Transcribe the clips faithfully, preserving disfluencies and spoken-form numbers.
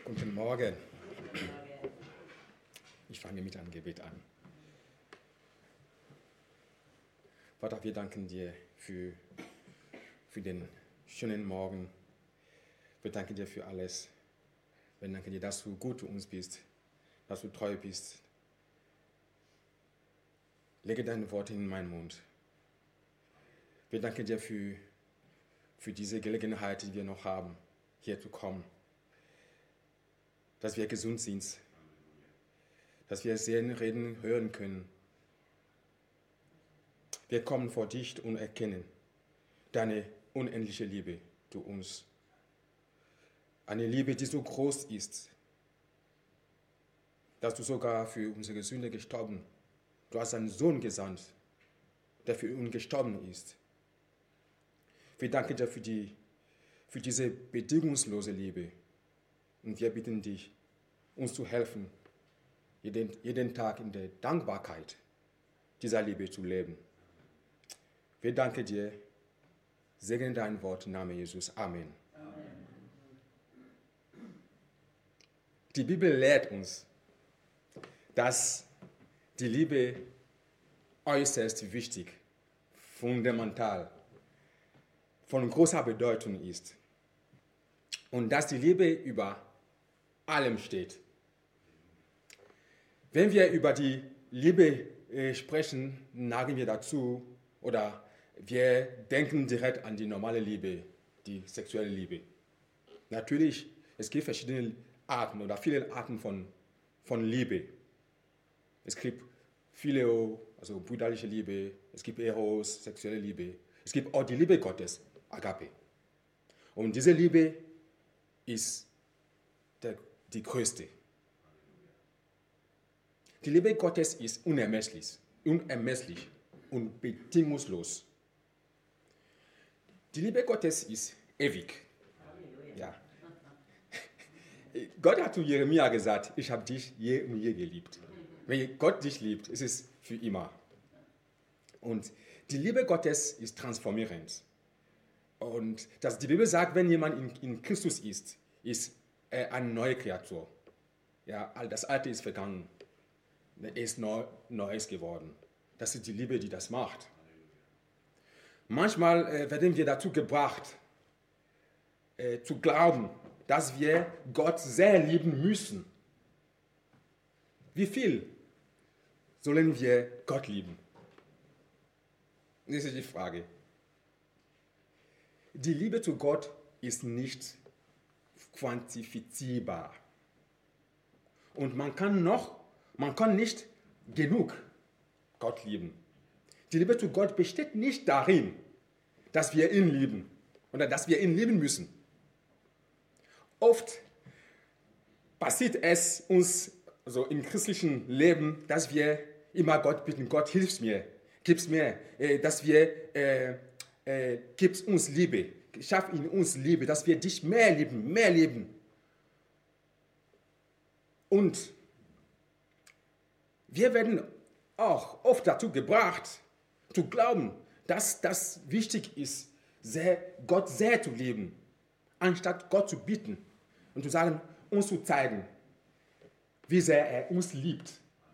Guten Morgen. Ich fange mit einem Gebet an. Vater, wir danken dir für, für den schönen Morgen. Wir danken dir für alles. Wir danken dir, dass du gut zu uns bist, dass du treu bist. Lege deine Worte in meinen Mund. Wir danken dir für, für diese Gelegenheit, die wir noch haben, hier zu kommen. Dass wir gesund sind, dass wir sehen, reden, hören können. Wir kommen vor dich und erkennen deine unendliche Liebe zu uns. Eine Liebe, die so groß ist, dass du sogar für unsere Sünde gestorben bist. Du hast einen Sohn gesandt, der für uns gestorben ist. Wir danken dir für, die, für diese bedingungslose Liebe. Und wir bitten dich, uns zu helfen, jeden, jeden Tag in der Dankbarkeit dieser Liebe zu leben. Wir danken dir. Segne dein Wort im Namen Jesus. Amen. Amen. Die Bibel lehrt uns, dass die Liebe äußerst wichtig, fundamental, von großer Bedeutung ist. Und dass die Liebe über allem steht. Wenn wir über die Liebe äh, sprechen, neigen wir dazu oder wir denken direkt an die normale Liebe, die sexuelle Liebe. Natürlich, es gibt verschiedene Arten oder viele Arten von, von Liebe. Es gibt Phileo, also brüderliche Liebe, es gibt Eros, sexuelle Liebe. Es gibt auch die Liebe Gottes, Agape. Und diese Liebe ist der, die größte. Die Liebe Gottes ist unermesslich, unermesslich und bedingungslos. Die Liebe Gottes ist ewig. Ja. Gott hat zu Jeremia gesagt, ich habe dich je und je geliebt. Wenn Gott dich liebt, ist es für immer. Und die Liebe Gottes ist transformierend. Und dass die Bibel sagt, wenn jemand in, in Christus ist, ist er eine neue Kreatur. Ja, das Alte ist vergangen. Er ist neu, Neues geworden. Das ist die Liebe, die das macht. Manchmal äh, werden wir dazu gebracht, äh, zu glauben, dass wir Gott sehr lieben müssen. Wie viel sollen wir Gott lieben? Das ist die Frage. Die Liebe zu Gott ist nicht quantifizierbar. Und man kann noch, man kann nicht genug Gott lieben. Die Liebe zu Gott besteht nicht darin, dass wir ihn lieben oder dass wir ihn lieben müssen. Oft passiert es uns also im christlichen Leben, dass wir immer Gott bitten, Gott hilf mir, gib mir, äh, dass wir, äh, äh, gib uns Liebe, schaff in uns Liebe, dass wir dich mehr lieben, mehr lieben. Und wir werden auch oft dazu gebracht, zu glauben, dass das wichtig ist, sehr, Gott sehr zu lieben, anstatt Gott zu bitten und zu sagen, uns zu zeigen, wie sehr er uns liebt.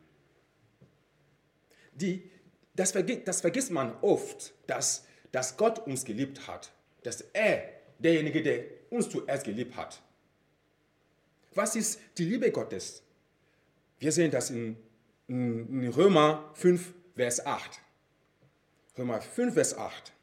Die, das, vergisst, das vergisst man oft, dass, dass Gott uns geliebt hat, dass er derjenige, der uns zuerst geliebt hat. Was ist die Liebe Gottes? Wir sehen das in, in Römer fünf, Vers acht. Römer fünf, Vers acht.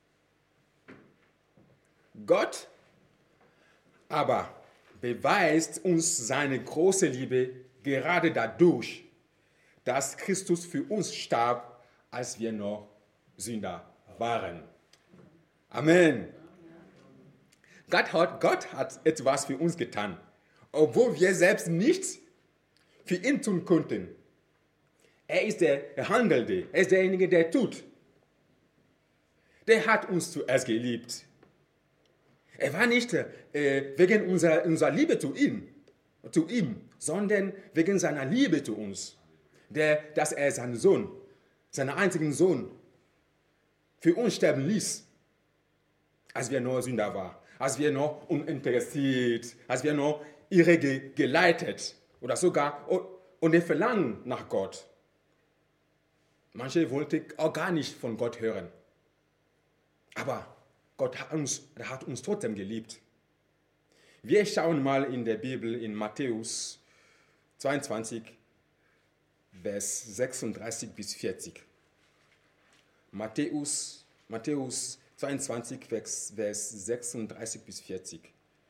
Gott aber beweist uns seine große Liebe gerade dadurch, dass Christus für uns starb, als wir noch Sünder waren. Amen. Gott hat, Gott hat etwas für uns getan, obwohl wir selbst nichts für ihn tun konnten. Er ist der Handelnde, er ist derjenige, der tut. Der hat uns zuerst geliebt. Er war nicht äh, wegen unserer, unserer Liebe zu ihm, zu ihm, sondern wegen seiner Liebe zu uns. Der, dass er seinen Sohn, seinen einzigen Sohn, für uns sterben ließ, als wir noch Sünder waren, als wir noch uninteressiert, als wir noch ihre ge geleitet oder sogar ohne Verlangen nach Gott. Manche wollten auch gar nicht von Gott hören. Aber Gott hat uns, er hat uns trotzdem geliebt. Wir schauen mal in der Bibel in Matthäus zweiundzwanzig, Vers sechsunddreißig bis vierzig. Matthäus, Matthäus zweiundzwanzig, Vers, Vers sechsunddreißig bis vierzig.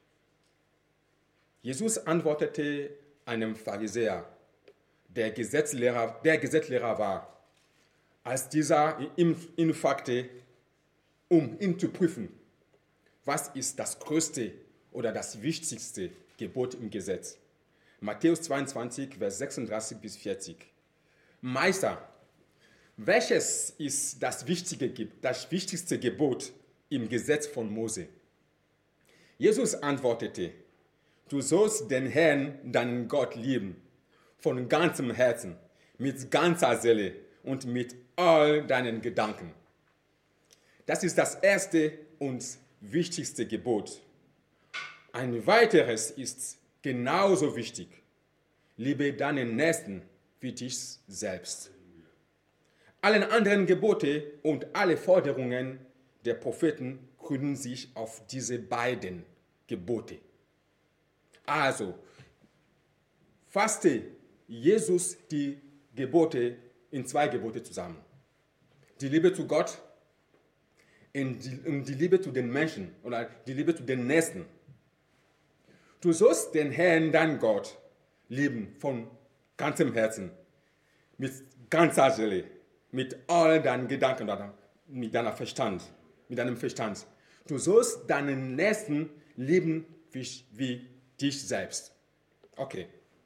Jesus antwortete einem Pharisäer, der Gesetzlehrer, der Gesetzlehrer war, als dieser ihn, ihn fragte, um ihn zu prüfen, was ist das größte oder das wichtigste Gebot im Gesetz? Matthäus zweiundzwanzig, Vers sechsunddreißig bis vierzig. Meister, welches ist das, wichtige, das wichtigste Gebot im Gesetz von Mose? Jesus antwortete, du sollst den Herrn, deinen Gott, lieben, von ganzem Herzen, mit ganzer Seele und mit all deinen Gedanken. Das ist das erste und wichtigste Gebot. Ein weiteres ist genauso wichtig. Liebe deinen Nächsten wie dich selbst. Alle anderen Gebote und alle Forderungen der Propheten gründen sich auf diese beiden Gebote. Also fasste Jesus die Gebote in zwei Gebote zusammen. Die Liebe zu Gott und die, und die Liebe zu den Menschen oder die Liebe zu den Nächsten. Du sollst den Herrn, deinen Gott, lieben von ganzem Herzen, mit ganzer Seele, mit all deinen Gedanken, mit deinem Verstand, mit deinem Verstand. Du sollst deinen Nächsten lieben wie, wie dich selbst. Okay.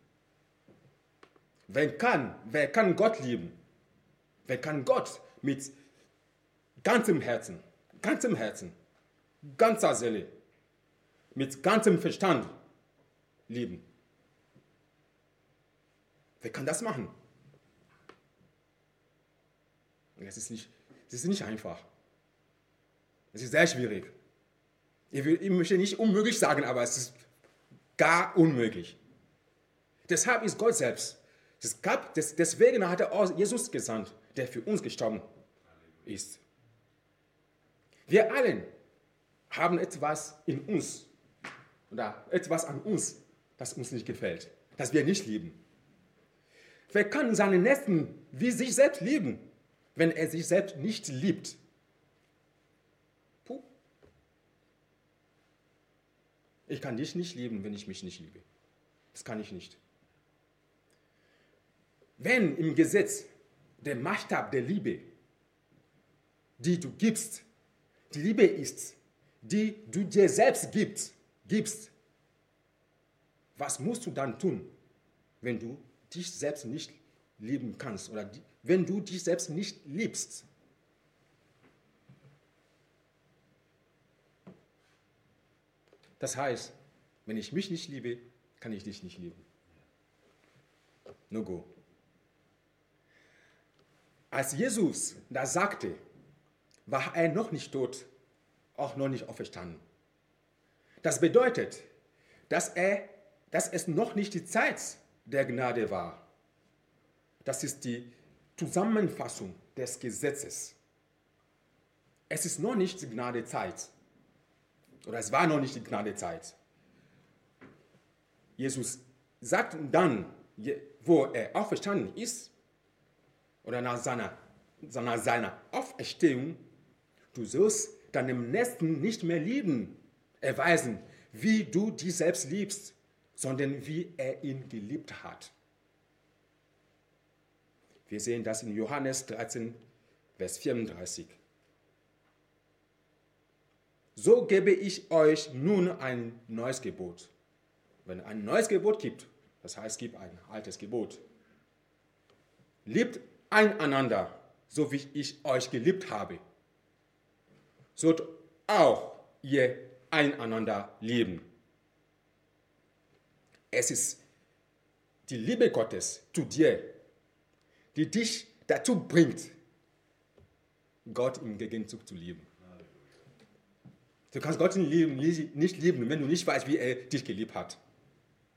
Wer kann, wer kann Gott lieben? Wer kann Gott mit ganzem Herzen, ganzem Herzen, ganzer Seele, mit ganzem Verstand lieben? Wer kann das machen? Es ist nicht, es ist nicht einfach. Es ist sehr schwierig. Ich, will, ich möchte nicht unmöglich sagen, aber es ist gar unmöglich. Deshalb ist Gott selbst. Es gab, deswegen hat er Jesus gesandt, der für uns gestorben ist. Wir alle haben etwas in uns oder etwas an uns, das uns nicht gefällt, das wir nicht lieben. Wer kann seinen Nächsten wie sich selbst lieben, wenn er sich selbst nicht liebt? Puh. Ich kann dich nicht lieben, wenn ich mich nicht liebe. Das kann ich nicht. Wenn im Gesetz der Maßstab der Liebe, die du gibst, die Liebe ist, die du dir selbst gibst, gibst, was musst du dann tun, wenn du dich selbst nicht lieben kannst oder die, wenn du dich selbst nicht liebst? Das heißt, wenn ich mich nicht liebe, kann ich dich nicht lieben. No go. Als Jesus das sagte, war er noch nicht tot, auch noch nicht auferstanden. Das bedeutet, dass, er, dass es noch nicht die Zeit der Gnade war. Das ist die Zusammenfassung des Gesetzes. Es ist noch nicht die Gnadezeit. Oder es war noch nicht die Gnadezeit. Jesus sagt dann, wo er auferstanden ist, oder nach seiner, nach seiner Auferstehung, du sollst deinem Nächsten nicht mehr lieben, erweisen, wie du dich selbst liebst, sondern wie er ihn geliebt hat. Wir sehen das in Johannes dreizehn, Vers vierunddreißig. So gebe ich euch nun ein neues Gebot. Wenn es ein neues Gebot gibt, das heißt, es gibt ein altes Gebot. Liebt einander, so wie ich euch geliebt habe. Sollt auch ihr einander lieben. Es ist die Liebe Gottes zu dir, die dich dazu bringt, Gott im Gegenzug zu lieben. Du kannst Gott nicht lieben, nicht lieben, wenn du nicht weißt, wie er dich geliebt hat.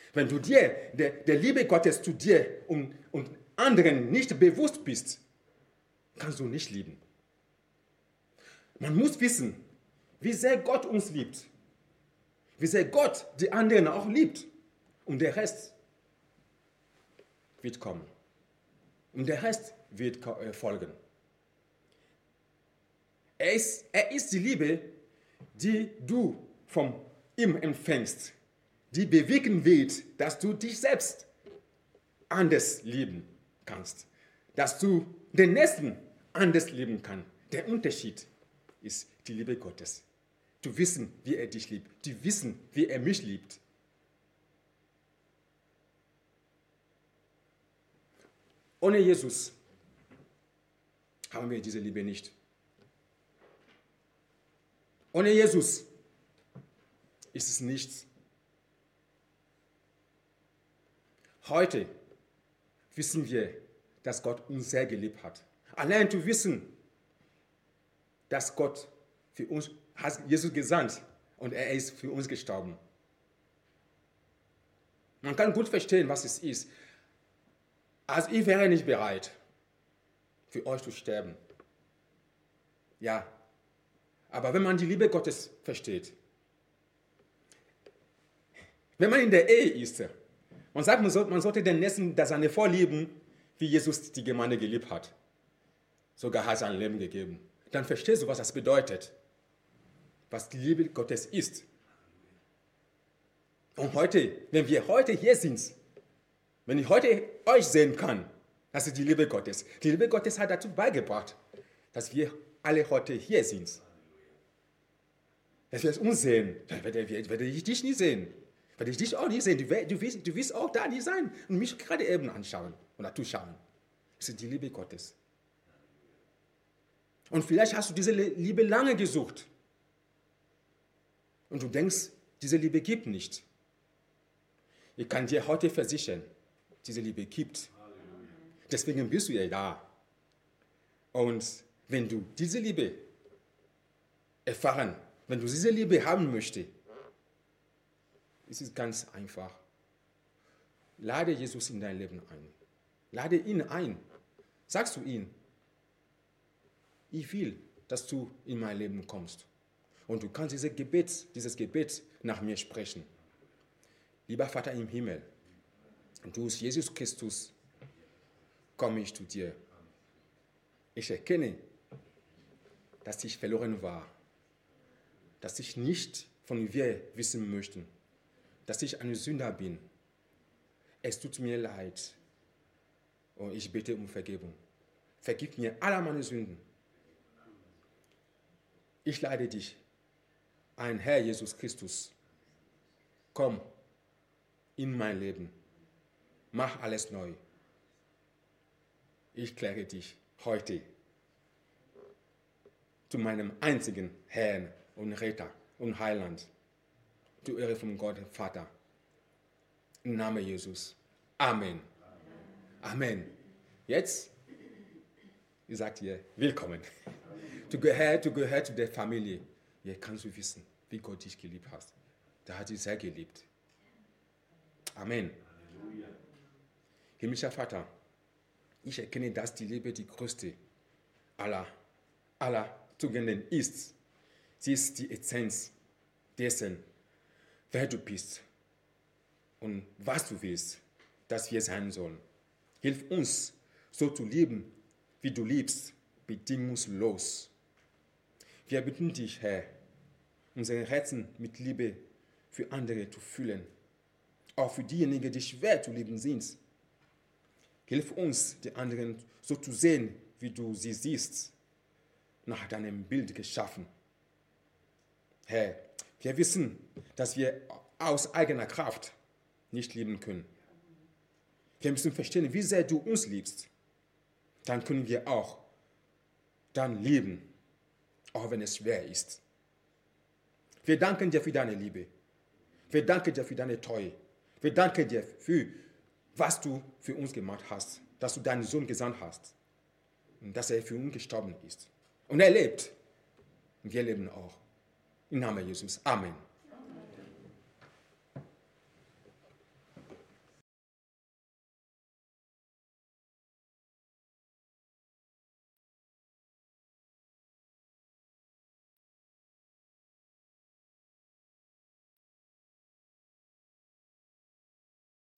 Wenn du dir der, der Liebe Gottes zu dir und, und anderen nicht bewusst bist, kannst du nicht lieben. Man muss wissen, wie sehr Gott uns liebt. Wie sehr Gott die anderen auch liebt. Und der Rest wird kommen. Und der Rest wird folgen. Er ist, er ist die Liebe, die du von ihm empfängst, die bewirken wird, dass du dich selbst anders lieben kannst, dass du den Nächsten anders lieben kannst. Der Unterschied ist die Liebe Gottes. Du wissen, wie er dich liebt. Du wissen, wie er mich liebt. Ohne Jesus haben wir diese Liebe nicht. Ohne Jesus ist es nichts. Heute wissen wir, dass Gott uns sehr geliebt hat. Allein zu wissen, dass Gott für uns hat Jesus gesandt und er ist für uns gestorben. Man kann gut verstehen, was es ist. Also ich wäre nicht bereit, für euch zu sterben. Ja, aber wenn man die Liebe Gottes versteht, wenn man in der Ehe ist, man sagt, man sollte den Nächsten das seine vorlieben, wie Jesus die Gemeinde geliebt hat. Sogar hat sein Leben gegeben. Dann verstehst du, was das bedeutet. Was die Liebe Gottes ist. Und heute, wenn wir heute hier sind, wenn ich heute euch sehen kann, das ist die Liebe Gottes. Die Liebe Gottes hat dazu beigebracht, dass wir alle heute hier sind. Wenn wir uns sehen, dann werde, werde ich dich nie sehen. Werde ich dich auch nie sehen. Du, du, wirst, du wirst auch da nie sein und mich gerade eben anschauen oder zuschauen. Das ist die Liebe Gottes. Und vielleicht hast du diese Liebe lange gesucht. Und du denkst, diese Liebe gibt nicht. Ich kann dir heute versichern, diese Liebe gibt. Deswegen bist du ja da. Und wenn du diese Liebe erfahren, wenn du diese Liebe haben möchtest, ist es ganz einfach. Lade Jesus in dein Leben ein. Lade ihn ein. Sagst du ihm, ich will, dass du in mein Leben kommst. Und du kannst dieses Gebet, dieses Gebet nach mir sprechen. Lieber Vater im Himmel, durch Jesus Christus komme ich zu dir. Ich erkenne, dass ich verloren war, dass ich nicht von dir wissen möchte, dass ich ein Sünder bin. Es tut mir leid und ich bitte um Vergebung. Vergib mir alle meine Sünden. Ich lade dich ein, Herr Jesus Christus. Komm in mein Leben. Mach alles neu. Ich kläre dich heute zu meinem einzigen Herrn und Retter und Heiland. Zur Ehre von Gott, Vater. Im Namen Jesus. Amen. Amen. Jetzt, ich sage dir, willkommen. Du gehörst, du gehörst zu der Familie. Jetzt kannst du wissen, wie Gott dich geliebt hat. Der hat dich sehr geliebt. Amen. Halleluja. Himmlischer Vater, ich erkenne, dass die Liebe die größte aller, aller Tugenden ist. Sie ist die Essenz dessen, wer du bist und was du willst, dass wir sein sollen. Hilf uns, so zu lieben, wie du liebst, bedingungslos. Wir bitten dich, Herr, unsere Herzen mit Liebe für andere zu füllen, auch für diejenigen, die schwer zu lieben sind. Hilf uns, die anderen so zu sehen, wie du sie siehst, nach deinem Bild geschaffen. Herr, wir wissen, dass wir aus eigener Kraft nicht lieben können. Wir müssen verstehen, wie sehr du uns liebst. Dann können wir auch dann lieben, auch wenn es schwer ist. Wir danken dir für deine Liebe. Wir danken dir für deine Treue. Wir danken dir für, was du für uns gemacht hast, dass du deinen Sohn gesandt hast und dass er für uns gestorben ist. Und er lebt. Und wir leben auch. Im Namen Jesus. Amen.